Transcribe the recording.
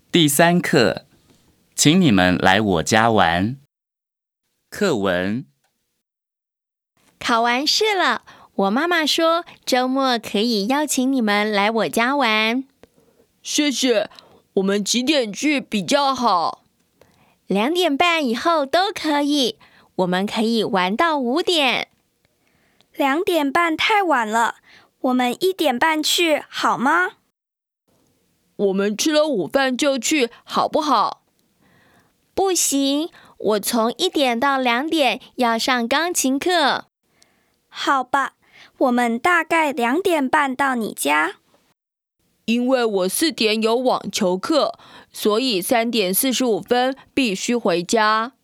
第3课，请你们来我家玩。课文。 考完试了，我妈妈说周末可以邀请你们来我家玩。 谢谢，我们几点去比较好 ？2点半以后都可以，我们可以玩到5点。 2点半太晚了，我们1点半去好吗？ 我们吃了午饭就去，好不好？ 不行，我从1点到2点要上钢琴课。 好吧，我们大概2点半到你家。 因为我4点有网球课，所以3点45分必须回家。